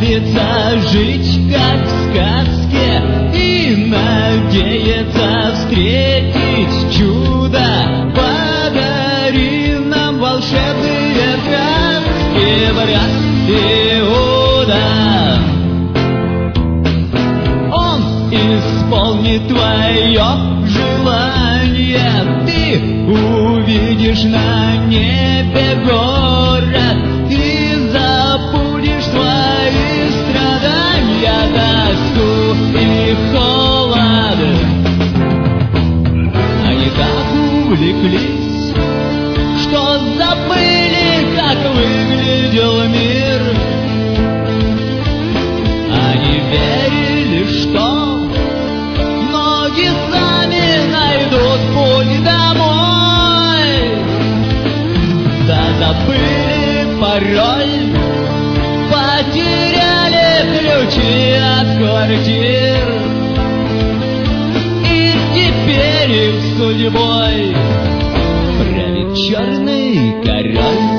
нравится жить, как в сказке, и надеяться встретить чудо. Подари нам волшебные краски, брат Иуда. Он исполнит твое желание, ты увидишь на небе город и забудешь свои страдания, тоску и холод. Они так увлеклись, что забыли, как выглядел мир. Они верили, что ноги сами найдут путь домой. Да забыли пароль, потеряли ключи от квартир, и теперь их судьбой правит черный король.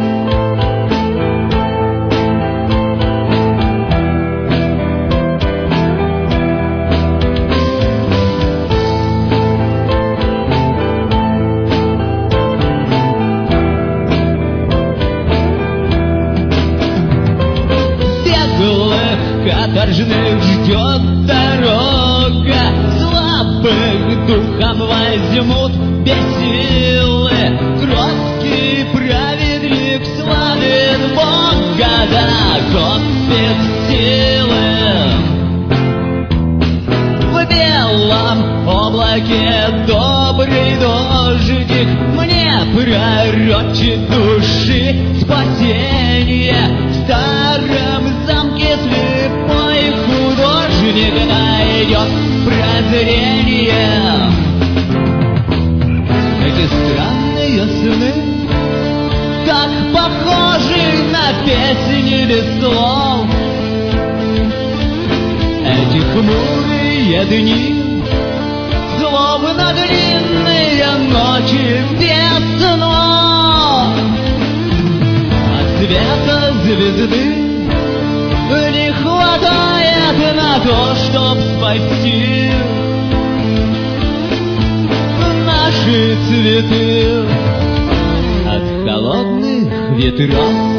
Каторжных ждет дорога, слабых духом возьмут без силы. Кроткий праведник славит Бога, да копит силы. В белом облаке добрый дождик мне пророчит души спасение. В старом замке слепой художник найдет прозрение. Эти странные сны так похожи на песни без слов. Эти хмурые дни словно длинные ночи без снов. От света звезды не хватает на то, чтоб спасти наши цветы от холодных ветров.